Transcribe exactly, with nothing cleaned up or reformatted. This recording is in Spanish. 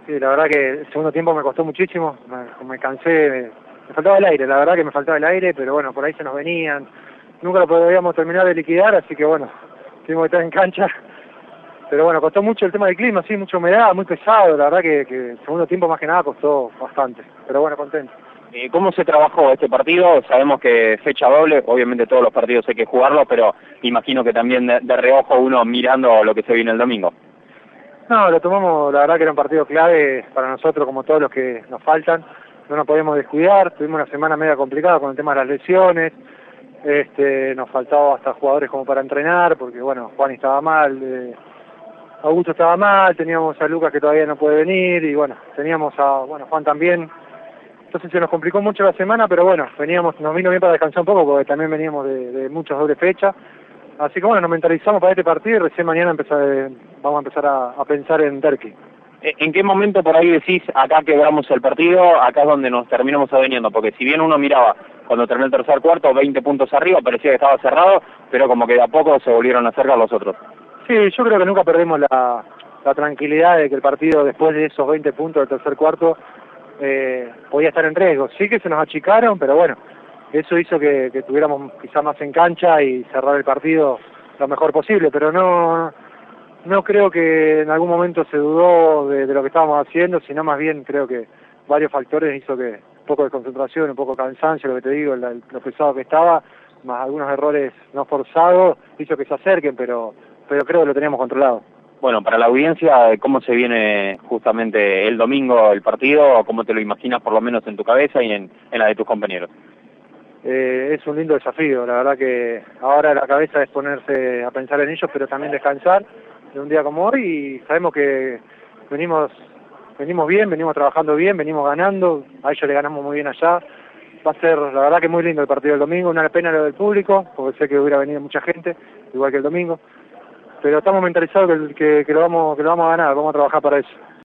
Sí, la verdad que el segundo tiempo me costó muchísimo, me, me cansé, me, me faltaba el aire, la verdad que me faltaba el aire, pero bueno, por ahí se nos venían, nunca lo podíamos terminar de liquidar, así que bueno, tuvimos que estar en cancha, pero bueno, costó mucho el tema del clima, sí, mucha humedad, muy pesado, la verdad que, que el segundo tiempo más que nada costó bastante, pero bueno, contento. Eh, ¿Cómo se trabajó este partido? Sabemos que fecha doble, obviamente todos los partidos hay que jugarlos, pero imagino que también de, de reojo uno mirando lo que se viene el domingo. No, lo tomamos, la verdad que era un partido clave para nosotros, como todos los que nos faltan. No nos podíamos descuidar, tuvimos una semana media complicada con el tema de las lesiones, este, nos faltaba hasta jugadores como para entrenar, porque bueno, Juan estaba mal, eh, Augusto estaba mal, teníamos a Lucas que todavía no puede venir, y bueno, teníamos a, bueno, Juan también. Entonces se nos complicó mucho la semana, pero bueno, veníamos, nos vino bien para descansar un poco, porque también veníamos de, de muchas dobles fechas. Así que bueno, nos mentalizamos para este partido y recién mañana empezar, eh, vamos a empezar a, a pensar en Derqui. ¿En qué momento por ahí decís, acá quebramos el partido, acá es donde nos terminamos aveniendo? Porque si bien uno miraba cuando terminó el tercer cuarto, veinte puntos arriba, parecía que estaba cerrado, pero como que de a poco se volvieron a acercar los otros. Sí, yo creo que nunca perdemos la, la tranquilidad de que el partido, después de esos veinte puntos del tercer cuarto, eh, podía estar en riesgo. Sí que se nos achicaron, pero bueno, eso hizo que, que tuviéramos quizá más en cancha y cerrar el partido lo mejor posible, pero no no creo que en algún momento se dudó de, de lo que estábamos haciendo, sino más bien creo que varios factores hizo que un poco de concentración, un poco de cansancio, lo que te digo, el, el, lo pesado que estaba, más algunos errores no forzados, hizo que se acerquen, pero, pero creo que lo teníamos controlado. Bueno, para la audiencia, ¿cómo se viene justamente el domingo el partido? ¿Cómo te lo imaginas por lo menos en tu cabeza y en, en la de tus compañeros? Eh, es un lindo desafío, la verdad que ahora la cabeza es ponerse a pensar en ellos, pero también descansar de un día como hoy, y sabemos que venimos venimos bien, venimos trabajando bien, venimos ganando, a ellos le ganamos muy bien allá. Va a ser la verdad que muy lindo el partido del domingo, una pena lo del público, porque sé que hubiera venido mucha gente, igual que el domingo, pero estamos mentalizados que, que, que, lo vamos, que lo vamos a ganar, vamos a trabajar para eso.